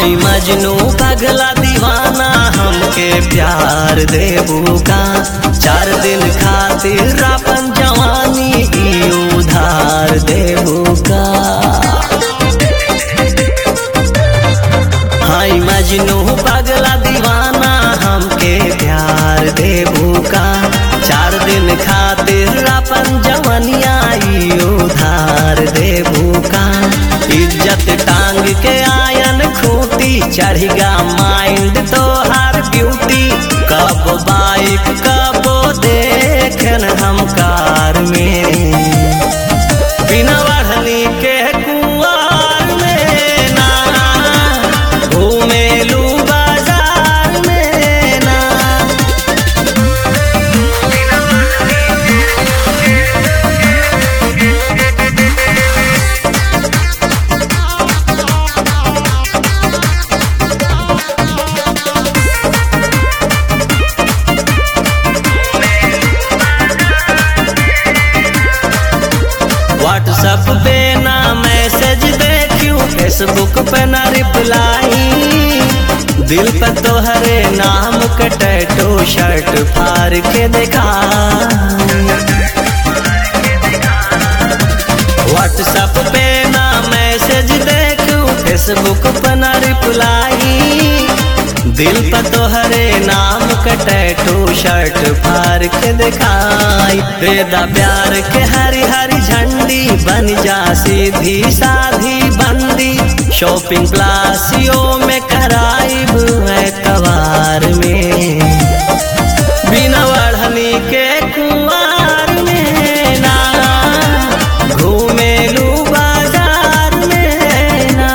हाय मजनू पगला दीवाना हमके प्यार देबू का। 4 दिन खातिर अपन जवानी ई उधार देबू का। हाय मजनू पगला दीवाना हमके प्यार देबू का। 4 दिन खातिर अपन जवानिया ई उधार देबू का। इज्जत टांग के आयन खूटी चढ़िगा माइंड तो हर ब्यूटी। कब बाइक कब देखन हम कार में बिना बढ़नी के कुआर में ना घूमेलू बाजार में ना। व्हाट्सएप पे ना मैसेज देखियो, फेसबुक पे ना रिप्लाई। दिल पे तोहरे नाम के टैटू शर्ट फाड़ के देखा। व्हाट्सएप पे ना मैसेज देखियो, फेसबुक पे ना रिप्लाई। दिल पे तोहरे नाम के टैटू शर्ट फाड़ के दिखाई। बेदा प्यार के हरी हरी झंडी बन जा सीधी साधी बंदी। शॉपिंग प्लासियो में कराइब एतवार में बिना बढ़नी के कुआर में ना घूमेलू बाजार में ना।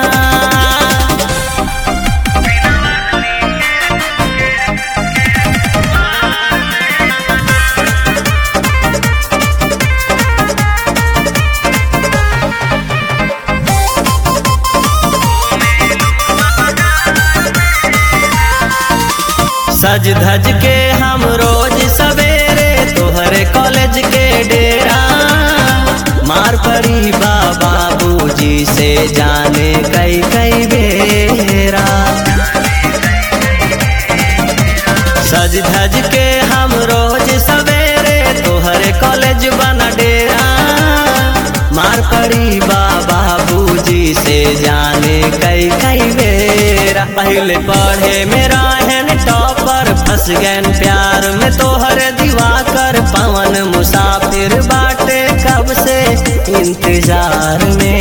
सज धज के हम रोज सवेरे तोहरे कॉलेज के डेरा। मार पड़ी बाबूजी से जाने कई कई बेरा। सज धज के हम रोज सवेरे तोहरे कॉलेज बना डेरा। मार पड़ी बाबूजी से जाने कई कई बेरा। पहले पढ़े मेरा टॉपर फंस गए प्यार में तोहर दिवाकर। पवन मुसाफिर बाटे कब से इंतजार में।